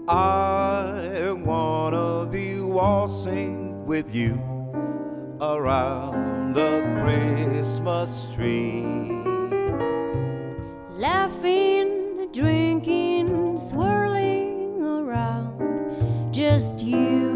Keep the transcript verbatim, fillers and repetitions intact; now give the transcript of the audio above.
I wanna be waltzing with you around the Christmas tree. Laughing, drinking, swirling around, just you